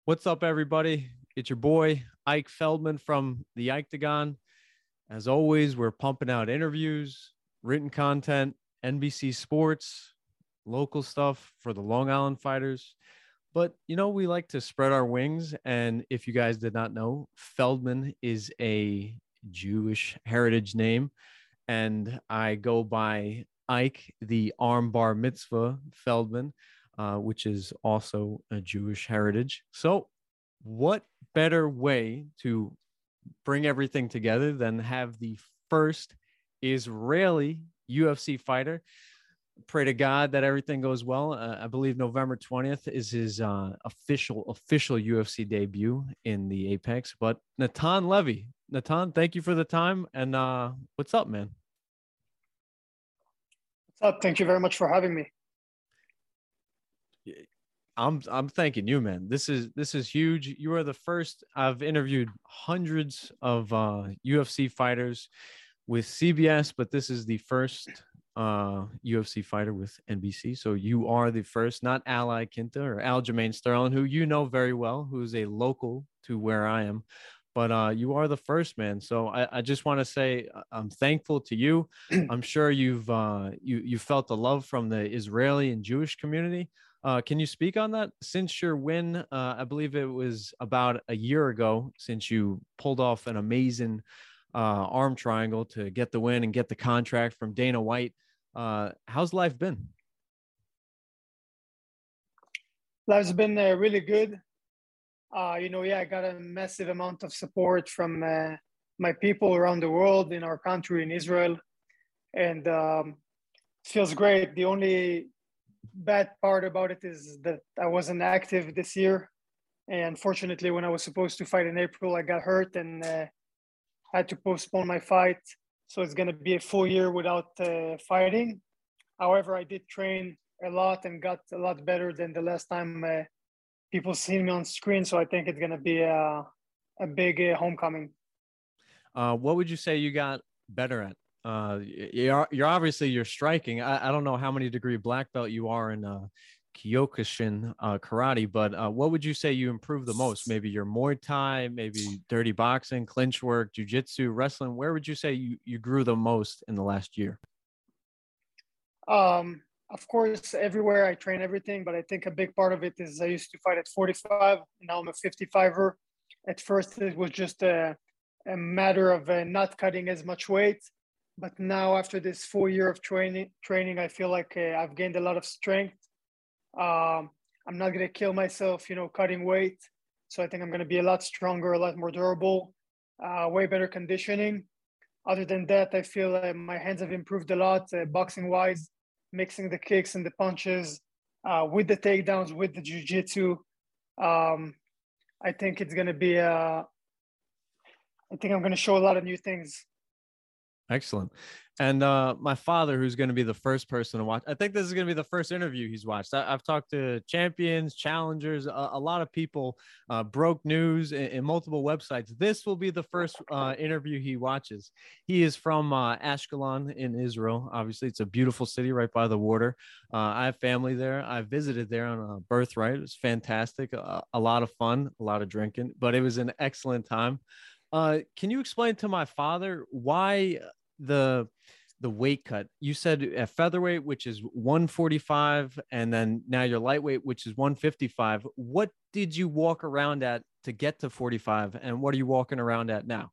What's up, everybody? It's your boy, Ike Feldman from the Ikeagon. As always, we're pumping out interviews, written content, NBC Sports, local stuff for the Long Island fighters. But, we like to spread our wings. And if you guys did not know, Feldman is a Jewish heritage name. And I go by Ike, the armbar mitzvah Feldman, which is also a Jewish heritage. So, what better way to bring everything together than have the first Israeli UFC fighter? Pray to God that everything goes well. I believe November 20th is his official UFC debut in the Apex. But Natan Levy, Natan, thank you for the time. And what's up, man? What's up? Thank you very much for having me. I'm thanking you, man. This is huge. You are the first. I've interviewed hundreds of UFC fighters with CBS, but this is the first UFC fighter with NBC. So you are the first, not Ally Quinta or Aljamain Sterling, who you know very well, who's a local to where I am. But you are the first, man. So I just want to say I'm thankful to you. I'm sure you felt the love from the Israeli and Jewish community. Can you speak on that? Since your win, I believe it was about a year ago since you pulled off an amazing arm triangle to get the win and get the contract from Dana White. How's life been? Life's been really good. I got a massive amount of support from my people around the world, in our country, in Israel, and it feels great. The only bad part about it is that I wasn't active this year, and unfortunately, when I was supposed to fight in April, I got hurt and had to postpone my fight. So it's going to be a full year without fighting. However, I did train a lot and got a lot better than the last time people seen me on screen. So I think it's going to be a big homecoming. What would you say you got better at? You're obviously you're striking. I don't know how many degree black belt you are in Kyokushin karate, but what would you say you improved the most? Maybe your Muay Thai, maybe dirty boxing, clinch work, jujitsu, wrestling. Where would you say you grew the most in the last year? Of course, everywhere I train everything, but I think a big part of it is I used to fight at 45. Now I'm a 55er. At first, it was just a matter of not cutting as much weight. But now, after this full year of training, I feel like I've gained a lot of strength. I'm not going to kill myself, cutting weight. So I think I'm going to be a lot stronger, a lot more durable, way better conditioning. Other than that, I feel my hands have improved a lot, boxing-wise, mixing the kicks and the punches with the takedowns, with the jiu-jitsu. I think it's going to be, I think I'm going to show a lot of new things. Excellent. And my father, who's going to be the first person to watch, I think this is going to be the first interview he's watched. I've talked to champions, challengers, a lot of people, broke news in multiple websites. This will be the first interview he watches. He is from Ashkelon in Israel. Obviously, it's a beautiful city right by the water. I have family there. I visited there on a birthright. It was fantastic. A lot of fun, a lot of drinking, but it was an excellent time. Can you explain to my father why the weight cut? You said at featherweight, which is 145, and then now you're lightweight, which is 155. What did you walk around at to get to 45, and what are you walking around at now?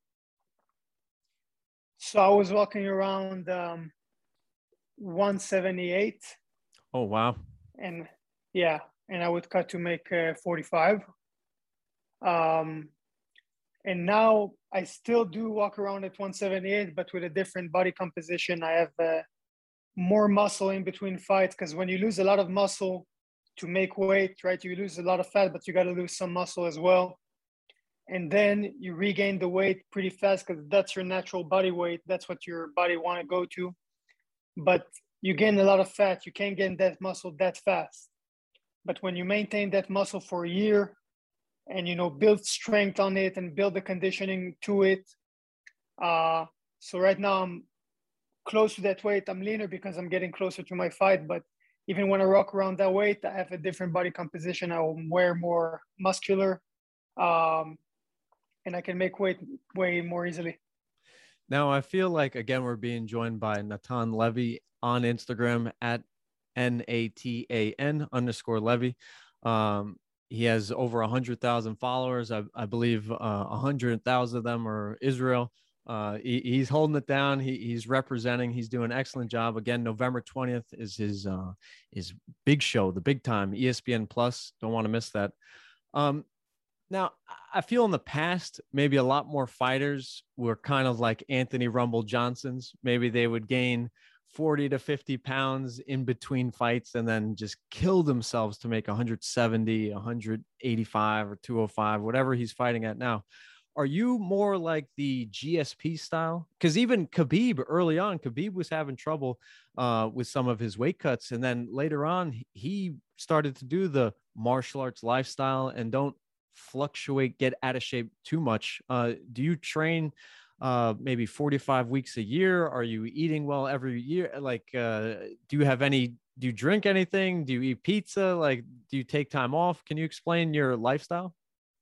So I was walking around 178. Oh, wow. And yeah, and I would cut to make 45. And now I still do walk around at 178, but with a different body composition. I have more muscle in between fights, because when you lose a lot of muscle to make weight, right, you lose a lot of fat, but you got to lose some muscle as well. And then you regain the weight pretty fast, because that's your natural body weight. That's what your body want to go to. But you gain a lot of fat. You can't gain that muscle that fast. But when you maintain that muscle for a year, and build strength on it and build the conditioning to it. So right now I'm close to that weight. I'm leaner because I'm getting closer to my fight, but even when I rock around that weight, I have a different body composition. I will wear more muscular, and I can make weight way more easily. Now, I feel like, again, we're being joined by Natan Levy on Instagram at NATAN_Levy. He has over 100,000 followers. I believe 100,000 of them are Israel. He's holding it down. He's representing. He's doing an excellent job. Again, November 20th is his big show, the big time, ESPN Plus. Don't want to miss that. Now, I feel in the past, maybe a lot more fighters were kind of like Anthony Rumble Johnson's. Maybe they would gain 40 to 50 pounds in between fights and then just kill themselves to make 170, 185 or 205, whatever he's fighting at now. Are you more like the GSP style? Because even Khabib early on, Khabib was having trouble with some of his weight cuts. And then later on, he started to do the martial arts lifestyle and don't fluctuate, get out of shape too much. Do you train maybe 45 weeks a year? Are you eating well every year? Like, do you drink anything? Do you eat pizza? Like, do you take time off? Can you explain your lifestyle?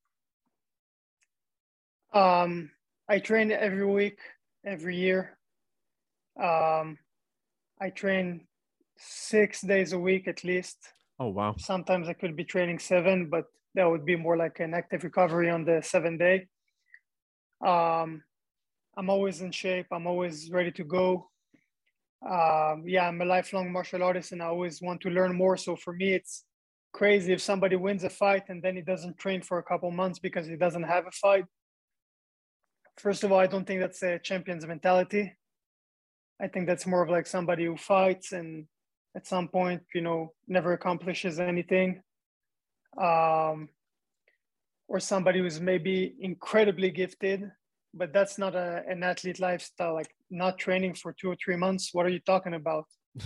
I train every week, every year. I train 6 days a week at least. Oh, wow. Sometimes I could be training 7, but that would be more like an active recovery on the 7th day. I'm always in shape. I'm always ready to go. I'm a lifelong martial artist and I always want to learn more. So for me, it's crazy if somebody wins a fight and then he doesn't train for a couple months because he doesn't have a fight. First of all, I don't think that's a champion's mentality. I think that's more of like somebody who fights and at some point, never accomplishes anything. Or somebody who's maybe incredibly gifted, but that's not an athlete lifestyle, like not training for 2 or 3 months. What are you talking about?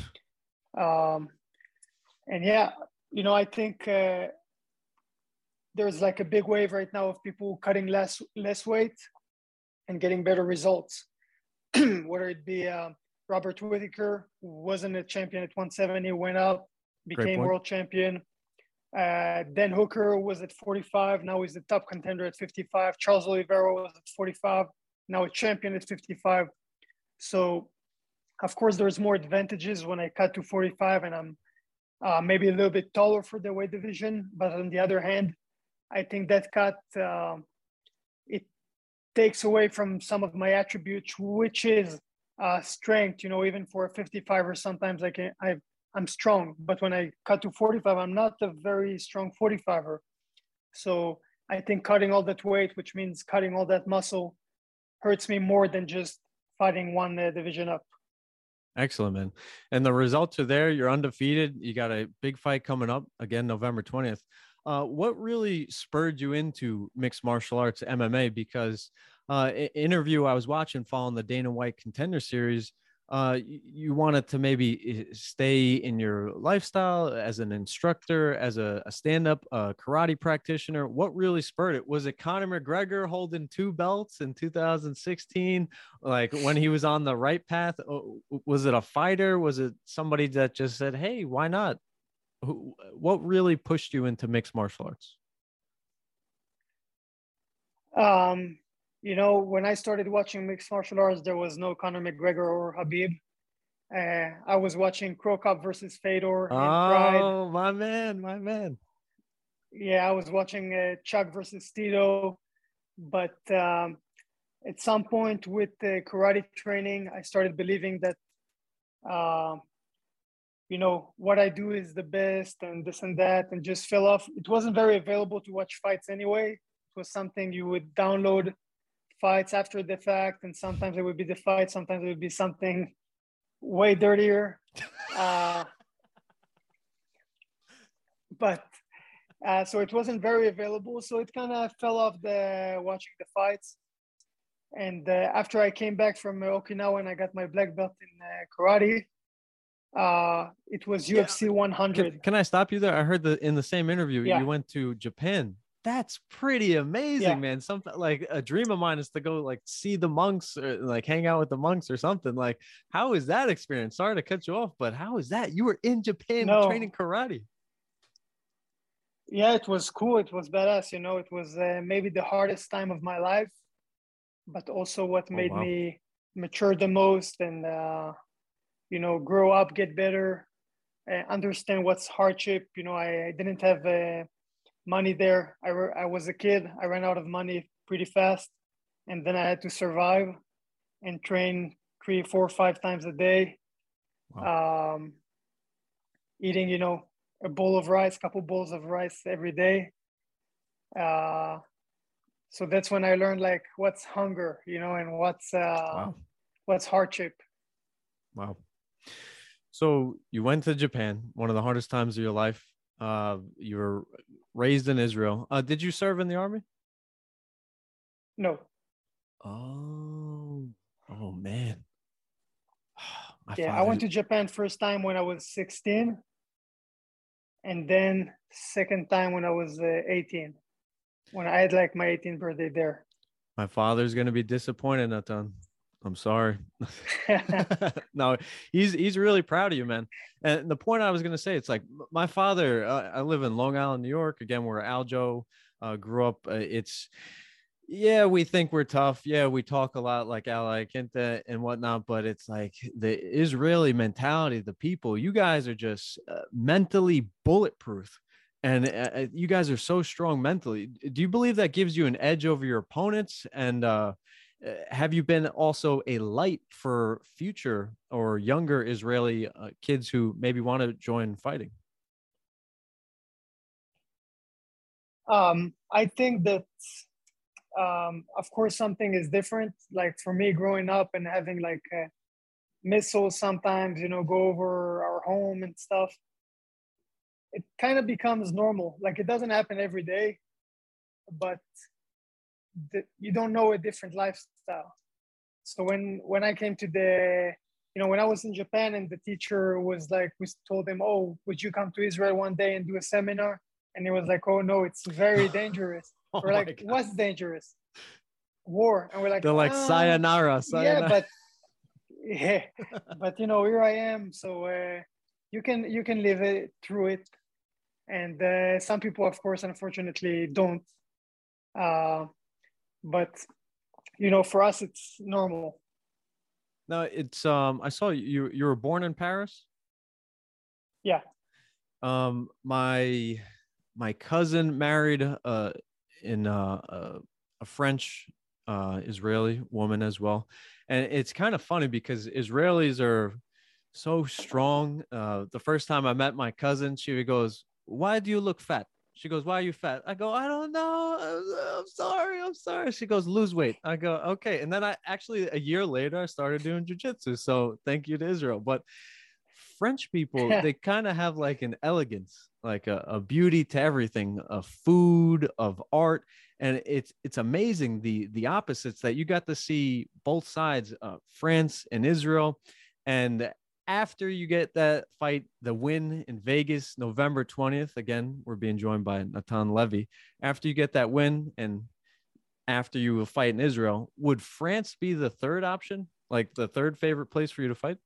I think there's like a big wave right now of people cutting less weight and getting better results. Whether it be Robert Whittaker, who wasn't a champion at 170, went up, became world champion. Dan Hooker was at 45. Now he's the top contender at 55. Charles Oliveira was at 45. Now a champion at 55. So, of course, there's more advantages when I cut to 45 and I'm maybe a little bit taller for the weight division. But on the other hand, I think that cut, it takes away from some of my attributes, which is strength. Even for a 55er, sometimes I'm strong, but when I cut to 45, I'm not a very strong 45er. So I think cutting all that weight, which means cutting all that muscle, hurts me more than just fighting one division up. Excellent, man. And the results are there. You're undefeated. You got a big fight coming up again, November 20th. What really spurred you into mixed martial arts MMA? Because interview I was watching following the Dana White Contender Series, you wanted to maybe stay in your lifestyle as an instructor, as a stand-up karate practitioner. What really spurred it? Was it Conor McGregor holding 2 belts in 2016? Like when he was on the right path? Was it a fighter? Was it somebody that just said, hey, why not? What really pushed you into mixed martial arts? When I started watching mixed martial arts, there was no Conor McGregor or Khabib. I was watching Cro Cop versus Fedor. Oh, my man. Yeah, I was watching Chuck versus Tito. But at some point with the karate training, I started believing that, what I do is the best and this and that, and just fell off. It wasn't very available to watch fights anyway. It was something you would download fights after the fact, and sometimes it would be the fight, sometimes it would be something way dirtier. So it wasn't very available, so it kind of fell off the watching the fights. And after I came back from Okinawa and I got my black belt in karate, it was UFC 100. Can I stop you there? I heard that in the same interview, you went to Japan That's pretty Yeah. amazing, man. Something like a dream of mine is to go like see the monks or like hang out with the monks or something. Like, how is that experience? Sorry to cut you off, but how is that? You were in Japan training No. karate. Yeah, it was cool. It was badass. It was maybe the hardest time of my life, but also what Oh made wow. me mature the most and, grow up, get better, understand what's hardship. I didn't have money there. I was a kid. I ran out of money pretty fast. And then I had to survive and train 3, 4, 5 times a day, Wow. um, eating, a bowl of rice, couple bowls of rice every day. Uh, so that's when I learned like what's hunger, and Wow. what's hardship. Wow. So you went to Japan, one of the hardest times of your life. You were raised in Israel. Did you serve in the army? No, Oh, oh man. My yeah, I went father. to Japan first time when I was 16, and then second time when I was 18, when I had like my 18th birthday there. My father's gonna be disappointed, Nathan. I'm sorry. No, he's really proud of you, man. And the point I was gonna say, it's like my father. I live in Long Island, New York. Again, where Aljo grew up. It's yeah, we think we're tough. Yeah, we talk a lot like Ali Kenta and whatnot, but it's like the Israeli mentality, the people, you guys are just mentally bulletproof. And you guys are so strong mentally. Do you believe that gives you an edge over your opponents? And have you been also a light for future or younger Israeli kids who maybe want to join fighting? I think that, of course, something is different. Like for me, growing up and having like missiles sometimes, go over our home and stuff, it kind of becomes normal. Like it doesn't happen every day, but you don't know a different lifestyle. So when I came to when I was in Japan and the teacher was like, we told him, oh, would you come to Israel one day and do a seminar? And he was like, oh no, it's very dangerous. Oh We're my like, God. what's dangerous? War. And we're like, They're like, sayonara, yeah, sayonara. but yeah, but here I am. So you can live it through it. And some people, of course, unfortunately, don't. Uh, but for us, it's normal. No, it's I saw you were born in Paris. Yeah. My cousin married in a French Israeli woman as well. And it's kind of funny because Israelis are so strong. The first time I met my cousin, she goes, "Why do you look fat?" She goes, "Why are you fat?" I go, "I don't know. I'm sorry. I'm sorry." She goes, "Lose weight." I go, "Okay." And then I actually a year later I started doing jujitsu. So thank you to Israel. But French people, they kind of have like an elegance, like a beauty to everything, of food, of art, and it's amazing the opposites that you got to see both sides, France and Israel, and after you get that fight, the win in Vegas, November 20th. Again, we're being joined by Natan Levy. After you get that win, and after you will fight in Israel, would France be the third option, like the third favorite place for you to fight?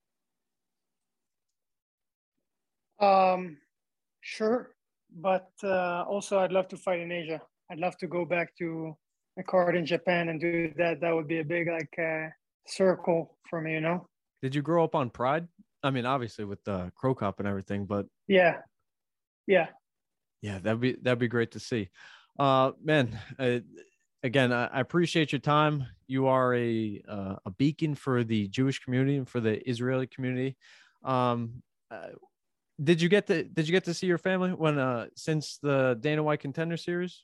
Um, sure, but also I'd love to fight in Asia. I'd love to go back to a card in Japan and do that. That would be a big like circle for me. Did you grow up on Pride? I mean, obviously with the Crow Cop and everything, but Yeah, yeah. yeah, that'd be great to see. Man, again, I appreciate your time. You are a beacon for the Jewish community and for the Israeli community. Um, uh, did you get to see your family when since the Dana White Contender Series?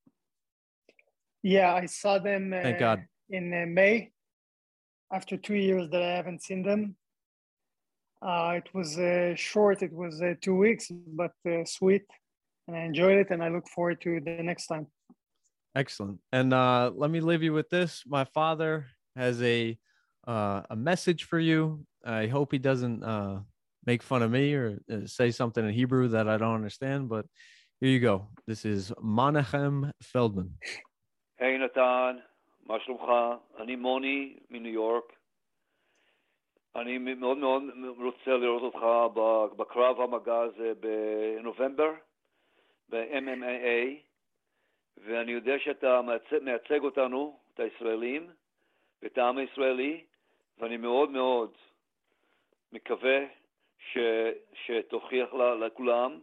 Yeah, I saw them Thank God. in May after 2 years that I haven't seen them. It was short, it was 2 weeks, but sweet. And I enjoyed it and I look forward to the next time. Excellent. And let me leave you with this. My father has a message for you. I hope he doesn't make fun of me or say something in Hebrew that I don't understand. But Here you go. This is Menachem Feldman. היי נתן, מה שלומך? אני מוני מניו יורק. אני מאוד מאוד רוצה לראות אותך בקרב המגע הזה בנובמבר, ב-MMA, ואני יודע שאתה מייצג אותנו, את הישראלים, ואת העם הישראלי, ואני מאוד מאוד מקווה שתוכיח לכולם,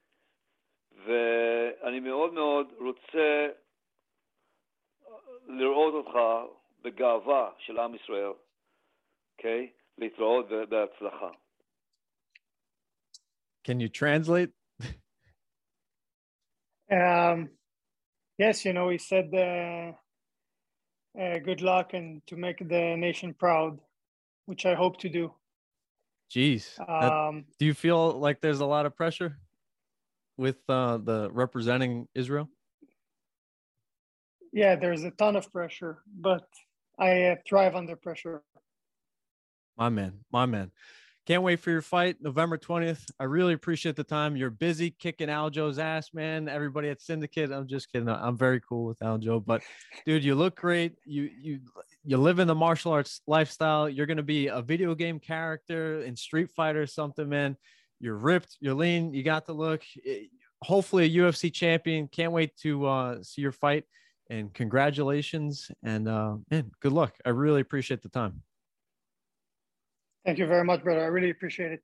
ואני מאוד מאוד רוצה לראות אותך בגאווה של עם ישראל, אוקיי? להתראות בהצלחה. Can you translate? Yes, he said good luck and to make the nation proud, which I hope to do. Jeez. Do you feel like there's a lot of pressure with the representing Israel? Yeah, there's a ton of pressure, but I thrive under pressure. My man. Can't wait for your fight, November 20th. I really appreciate the time. You're busy kicking Aljo's ass, man. Everybody at Syndicate. I'm just kidding. I'm very cool with Aljo, but dude, you look great. You live in the martial arts lifestyle. You're gonna be a video game character in Street Fighter or something, man. You're ripped. You're lean. You got the look. Hopefully, a UFC champion. Can't wait to see your fight. And congratulations. And man, good luck. I really appreciate the time. Thank you very much, brother. I really appreciate it.